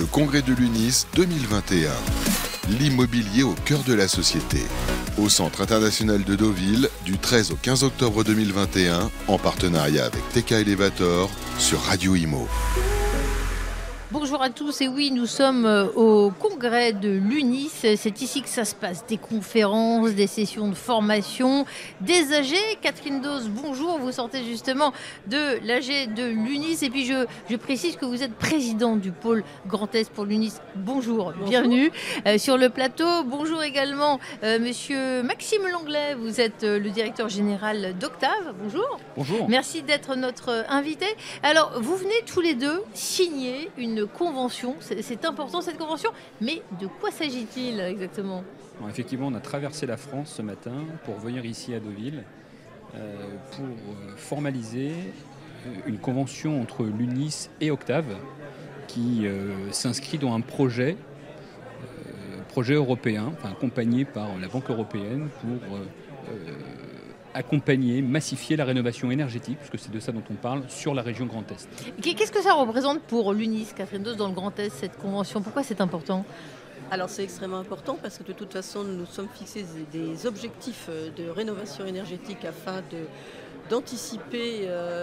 congrès de l'UNIS 2021. L'immobilier au cœur de la société. Au Centre international de Deauville, du 13 au 15 octobre 2021, en partenariat avec TK Elevator sur Radio Imo. Bonjour à tous, et oui, nous sommes au congrès de l'UNIS. C'est ici que ça se passe, des conférences, des sessions de formation, des AG. Catherine Dose, bonjour, vous sortez justement de l'AG de l'UNIS. Et puis je précise que vous êtes présidente du pôle Grand Est pour l'UNIS. Bonjour, bienvenue sur le plateau. Bonjour également monsieur Maxime Langlais, vous êtes le directeur général d'Octave. Bonjour. Bonjour. Merci d'être notre invité. Alors, vous venez tous les deux signer une convention, c'est important cette convention, mais de quoi s'agit-il exactement ? Alors, effectivement, on a traversé la France ce matin pour venir ici à Deauville pour formaliser une convention entre l'UNIS et Octave qui s'inscrit dans un projet européen, accompagné par la Banque européenne pour accompagner, massifier la rénovation énergétique, puisque c'est de ça dont on parle, sur la région Grand Est. Qu'est-ce que ça représente pour l'UNIS, Catherine Dose, dans le Grand Est, cette convention ? Pourquoi c'est important ? Alors c'est extrêmement important parce que de toute façon nous sommes fixés des objectifs de rénovation énergétique afin d'anticiper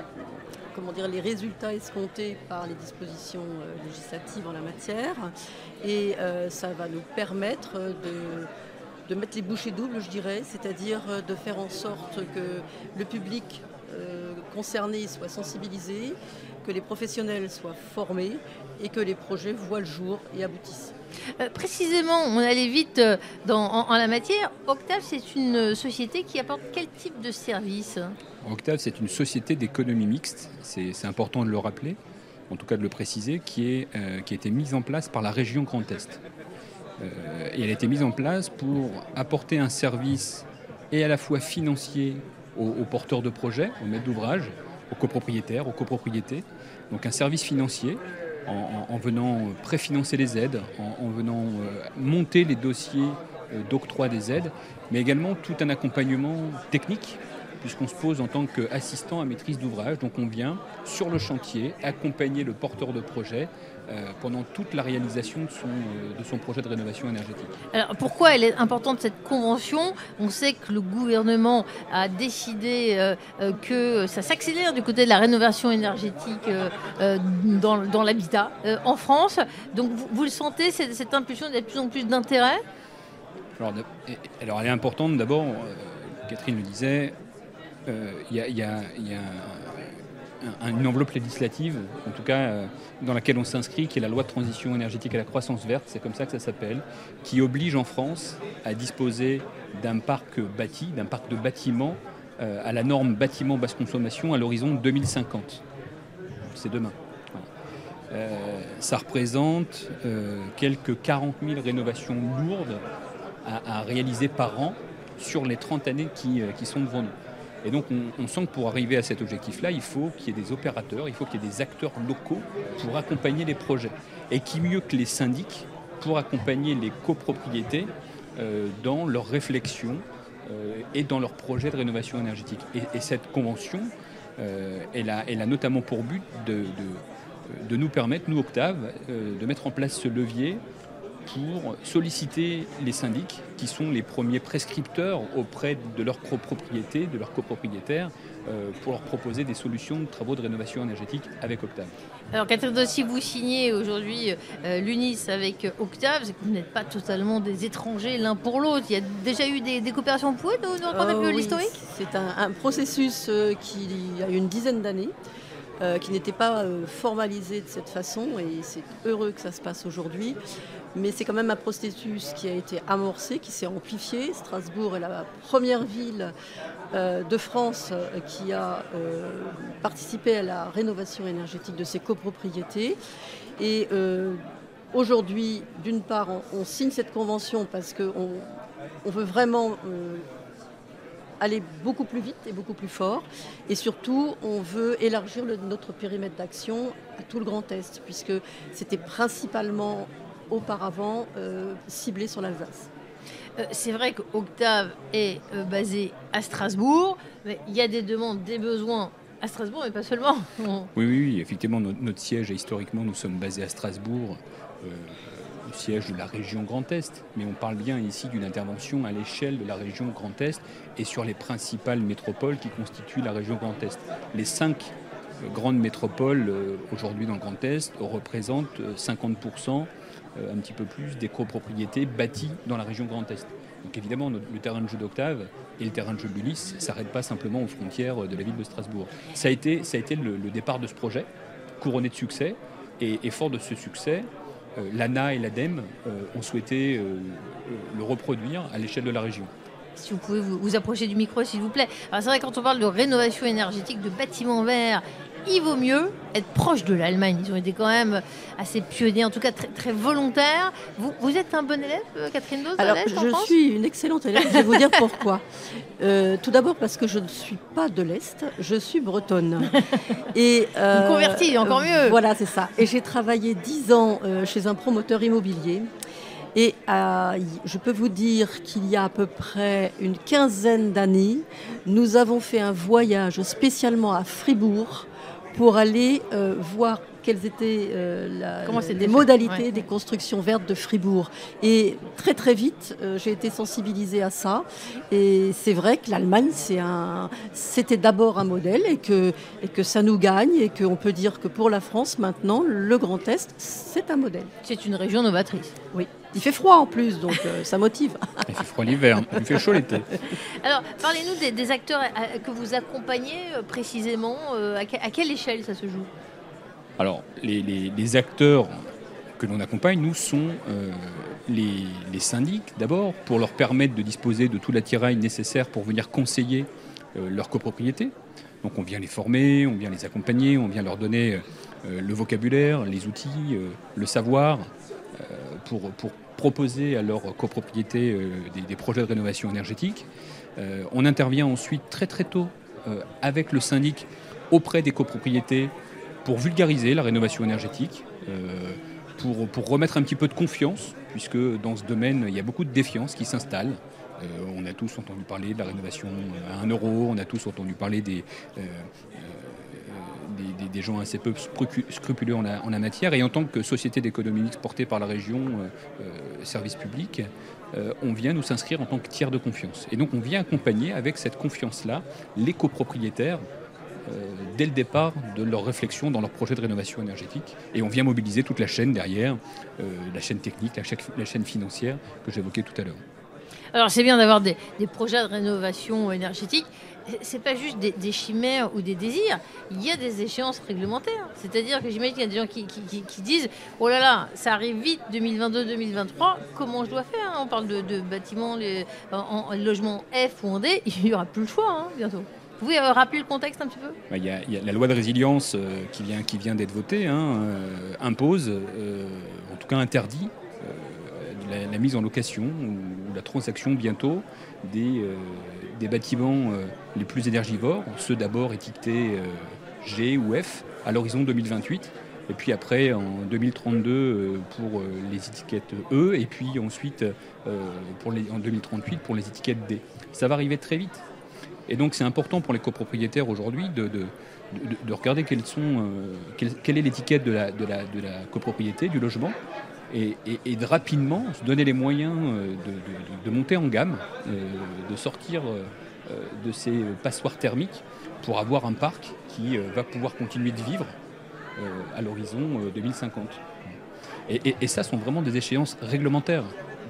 les résultats escomptés par les dispositions législatives en la matière, et ça va nous permettre de mettre les bouchées doubles, je dirais, c'est-à-dire de faire en sorte que le public concerné soit sensibilisé, que les professionnels soient formés et que les projets voient le jour et aboutissent. Précisément, on allait vite en la matière. Octave, c'est une société qui apporte quel type de service ? Octave, c'est une société d'économie mixte, c'est important de le rappeler, en tout cas de le préciser, qui a été mise en place par la région Grand Est. Et elle a été mise en place pour apporter un service et à la fois financier aux porteurs de projets, aux maîtres d'ouvrage, aux copropriétaires, aux copropriétés. Donc un service financier en venant préfinancer les aides, en venant monter les dossiers d'octroi des aides, mais également tout un accompagnement technique, puisqu'on se pose en tant qu'assistant à maîtrise d'ouvrage. Donc on vient sur le chantier accompagner le porteur de projet pendant toute la réalisation de son projet de rénovation énergétique. Alors pourquoi elle est importante cette convention ? On sait que le gouvernement a décidé que ça s'accélère du côté de la rénovation énergétique dans l'habitat en France. Donc vous le sentez, cette impulsion, il y a de plus en plus d'intérêt ? Alors elle est importante d'abord, Catherine le disait, il y a une enveloppe législative, en tout cas dans laquelle on s'inscrit, qui est la loi de transition énergétique à la croissance verte, c'est comme ça que ça s'appelle, qui oblige en France à disposer d'un parc bâti, d'un parc de bâtiments à la norme bâtiment basse consommation à l'horizon 2050. C'est demain. Voilà. Ça représente quelques 40 000 rénovations lourdes à réaliser par an sur les 30 années qui sont devant nous. Et donc on sent que pour arriver à cet objectif-là, il faut qu'il y ait des opérateurs, il faut qu'il y ait des acteurs locaux pour accompagner les projets. Et qui mieux que les syndics pour accompagner les copropriétés dans leurs réflexions et dans leurs projets de rénovation énergétique. Et cette convention, elle a notamment pour but de nous permettre, nous Octave, de mettre en place ce levier pour solliciter les syndics, qui sont les premiers prescripteurs auprès de leurs copropriétés, de leurs copropriétaires, pour leur proposer des solutions de travaux de rénovation énergétique avec Octave. Alors Catherine, si vous signez aujourd'hui l'UNIS avec Octave, c'est que vous n'êtes pas totalement des étrangers l'un pour l'autre. Il y a déjà eu des coopérations. Vous pouvez nous raconter un peu l'historique ? C'est un processus qui a une dizaine d'années, qui n'était pas formalisé de cette façon, et c'est heureux que ça se passe aujourd'hui. Mais c'est quand même un processus qui a été amorcé, qui s'est amplifié. Strasbourg est la première ville de France qui a participé à la rénovation énergétique de ses copropriétés. Et aujourd'hui, d'une part, on signe cette convention parce qu'on veut vraiment aller beaucoup plus vite et beaucoup plus fort. Et surtout, on veut élargir notre périmètre d'action à tout le Grand Est, puisque c'était principalement auparavant ciblé sur l'Alsace. C'est vrai qu'Octave est basé à Strasbourg, mais il y a des demandes, des besoins À Strasbourg, mais pas seulement. Oui, effectivement, notre siège, historiquement, nous sommes basés à Strasbourg, le siège de la région Grand Est. Mais on parle bien ici d'une intervention à l'échelle de la région Grand Est et sur les principales métropoles qui constituent la région Grand Est. Les 5 grandes métropoles aujourd'hui dans le Grand Est représentent 50%, un petit peu plus, des copropriétés bâties dans la région Grand Est. Donc évidemment, le terrain de jeu d'Octave et le terrain de jeu de l'ULIS ne s'arrêtent pas simplement aux frontières de la ville de Strasbourg. Ça a été le départ de ce projet, couronné de succès, et fort de ce succès, l'ANA et l'ADEME ont souhaité le reproduire à l'échelle de la région. Si vous pouvez vous approcher du micro, s'il vous plaît. Alors c'est vrai, quand on parle de rénovation énergétique, de bâtiments verts, il vaut mieux être proche de l'Allemagne. Ils ont été quand même assez pionniers, en tout cas très, très volontaires. Vous êtes un bon élève, Catherine Dose, Alors, à l'Est, en je France ? suis une excellente élève, je vais vous dire pourquoi. Tout d'abord parce que je ne suis pas de l'Est, je suis bretonne. Et, Une convertie, encore mieux. Voilà, c'est ça. Et j'ai travaillé 10 ans chez un promoteur immobilier. Et je peux vous dire qu'il y a à peu près une quinzaine d'années, nous avons fait un voyage spécialement à Fribourg pour aller voir quelles étaient les modalités des constructions vertes de Fribourg. Et très très vite, j'ai été sensibilisée à ça. Et c'est vrai que l'Allemagne, c'était d'abord un modèle et que ça nous gagne et qu'on peut dire que pour la France, maintenant, le Grand Est, c'est un modèle. C'est une région novatrice. Oui. Il fait froid en plus, donc ça motive. Il fait froid l'hiver, il fait chaud l'été. Alors, parlez-nous des acteurs que vous accompagnez précisément. À quelle échelle ça se joue ? Alors, les acteurs que l'on accompagne, nous, sont les syndics, d'abord, pour leur permettre de disposer de tout l'attirail nécessaire pour venir conseiller leurs copropriétés. Donc, on vient les former, on vient les accompagner, on vient leur donner le vocabulaire, les outils, le savoir, pour proposer à leurs copropriétés des projets de rénovation énergétique. On intervient ensuite très très tôt avec le syndic auprès des copropriétés pour vulgariser la rénovation énergétique, pour remettre un petit peu de confiance, puisque dans ce domaine, il y a beaucoup de défiance qui s'installe. On a tous entendu parler de la rénovation à 1 euro, on a tous entendu parler des gens assez peu scrupuleux en la matière. Et en tant que société d'économie mixte portée par la région, service public, on vient nous s'inscrire en tant que tiers de confiance. Et donc on vient accompagner avec cette confiance-là les copropriétaires dès le départ de leur réflexion dans leur projet de rénovation énergétique. Et on vient mobiliser toute la chaîne derrière, la chaîne technique, la chaîne financière que j'évoquais tout à l'heure. Alors c'est bien d'avoir des projets de rénovation énergétique. C'est pas juste des chimères ou des désirs. Il y a des échéances réglementaires. C'est-à-dire que j'imagine qu'il y a des gens qui disent « Oh là là, ça arrive vite, 2022-2023, comment je dois faire ?» On parle de bâtiments en logement F ou en D. Il n'y aura plus le choix bientôt. Vous pouvez rappeler le contexte un petit peu ? Il y a la loi de résilience qui vient d'être votée, impose, en tout cas interdit, la mise en location ou la transaction bientôt des bâtiments les plus énergivores, ceux d'abord étiquetés G ou F à l'horizon 2028, et puis après en 2032 pour les étiquettes E, et puis ensuite en 2038 pour les étiquettes D. Ça va arriver très vite. Et donc c'est important pour les copropriétaires aujourd'hui de regarder quelle est l'étiquette de la copropriété, du logement, et de rapidement se donner les moyens de monter en gamme, de sortir de ces passoires thermiques pour avoir un parc qui va pouvoir continuer de vivre à l'horizon 2050. Et ça sont vraiment des échéances réglementaires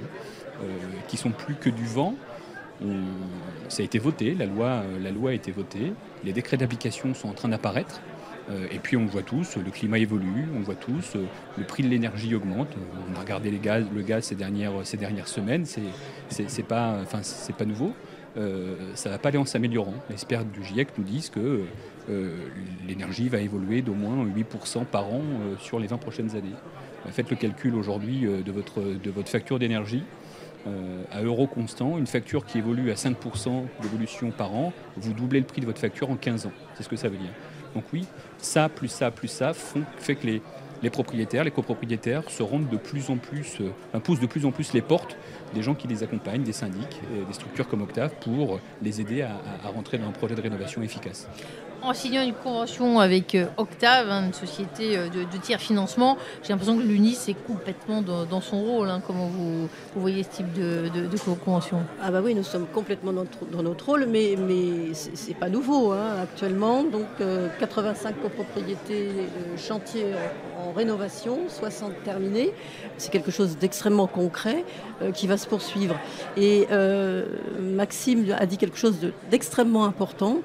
qui sont plus que du vent. Ça a été voté, la loi a été votée, les décrets d'application sont en train d'apparaître, et puis on voit tous, le climat évolue, on voit tous, le prix de l'énergie augmente. On a regardé le gaz ces dernières semaines, c'est pas nouveau, ça va pas aller en s'améliorant. Les experts du GIEC nous disent que l'énergie va évoluer d'au moins 8% par an sur les 20 prochaines années. Faites le calcul aujourd'hui de votre facture d'énergie. À euro constant, une facture qui évolue à 5% d'évolution par an, vous doublez le prix de votre facture en 15 ans. C'est ce que ça veut dire. Donc oui, ça, plus ça, plus ça, fait que les propriétaires, les copropriétaires se rendent poussent de plus en plus les portes des gens qui les accompagnent, des syndics, des structures comme Octave, pour les aider à rentrer dans un projet de rénovation efficace. En signant une convention avec Octave, une société de tiers financement, j'ai l'impression que l'UNIS est complètement dans son rôle. Comment vous voyez ce type de convention ? Ah bah oui, nous sommes complètement dans notre rôle, mais c'est pas nouveau actuellement. Donc 85 copropriétés, chantiers en rénovation, 60 terminés. C'est quelque chose d'extrêmement concret qui va se poursuivre. Et Maxime a dit quelque chose d'extrêmement important.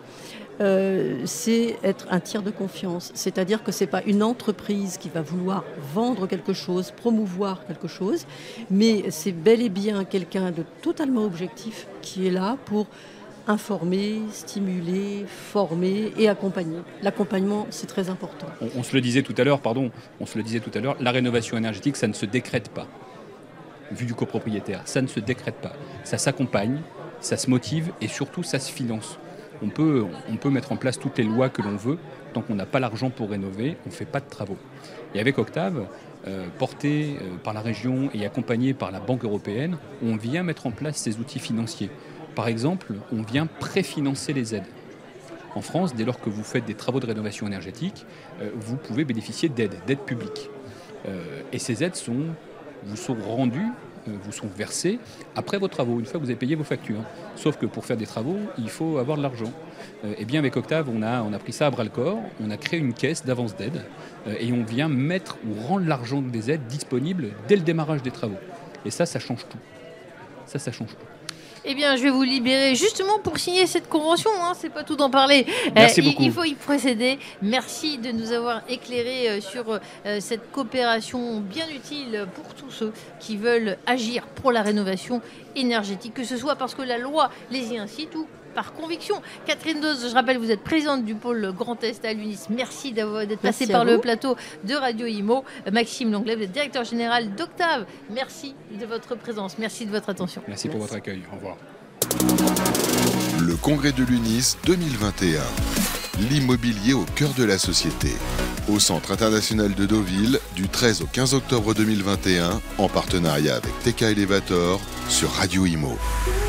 C'est être un tiers de confiance. C'est-à-dire que ce n'est pas une entreprise qui va vouloir vendre quelque chose, promouvoir quelque chose, mais c'est bel et bien quelqu'un de totalement objectif qui est là pour informer, stimuler, former et accompagner. L'accompagnement, c'est très important. On se le disait tout à l'heure, la rénovation énergétique, ça ne se décrète pas. Vu du copropriétaire, ça ne se décrète pas. Ça s'accompagne, ça se motive et surtout, ça se finance. On peut mettre en place toutes les lois que l'on veut. Tant qu'on n'a pas l'argent pour rénover, on ne fait pas de travaux. Et avec Octave, porté par la région et accompagné par la Banque européenne, on vient mettre en place ces outils financiers. Par exemple, on vient préfinancer les aides. En France, dès lors que vous faites des travaux de rénovation énergétique, vous pouvez bénéficier d'aides publiques. Et ces aides vous sont rendues, vous sont versés après vos travaux, une fois que vous avez payé vos factures. Sauf que pour faire des travaux, il faut avoir de l'argent. Et bien avec Octave, on a pris ça à bras-le-corps, on a créé une caisse d'avance d'aide et on vient mettre ou rendre l'argent des aides disponible dès le démarrage des travaux. Et ça change tout. Ça change tout. Eh bien, je vais vous libérer justement pour signer cette convention. C'est pas tout d'en parler. Merci beaucoup. Il faut y procéder. Merci de nous avoir éclairés sur cette coopération bien utile pour tous ceux qui veulent agir pour la rénovation énergétique, que ce soit parce que la loi les y incite ou par conviction. Catherine Doz, je rappelle, vous êtes présidente du pôle Grand Est à l'UNIS. Merci d'être passée par le plateau de Radio Imo. Maxime Lenglet, vous êtes directeur général d'Octave. Merci de votre présence. Merci de votre attention. Merci pour votre accueil. Au revoir. Le congrès de l'UNIS 2021. L'immobilier au cœur de la société. Au Centre international de Deauville, du 13 au 15 octobre 2021, en partenariat avec TK Elevator sur Radio Imo.